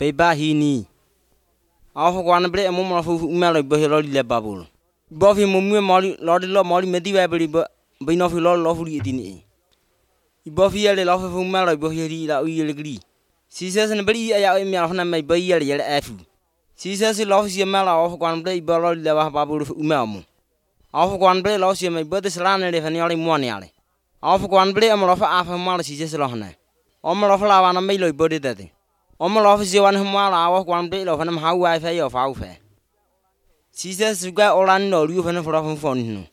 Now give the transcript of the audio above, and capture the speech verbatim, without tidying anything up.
Peba hini. Afu kwana bre mo mo fu melo bo helo le babul. Bo fi mo mu mali lodi lo mali medi ba bri bo no fi lo lo fu dini. Bo fi ele lo fu melo bo heri la u yele gri. Si se sen bri ya mi afu na me bo yele yele afu. Si se si lo si melo afu kwana bre bo lo le ba babul u memo. Afu kwana bre lo si me bo de slane le fani ali mo ni ale. Afu kwana bre mo lo fa afu mal si se lo hna. O mo lo fa la wana me lo bo de de. Omo lo fi wan hma la wa kwan be lo fa na ha wa fa yo fa fa. Si se su ga oran no ru fa na fro fa fon no.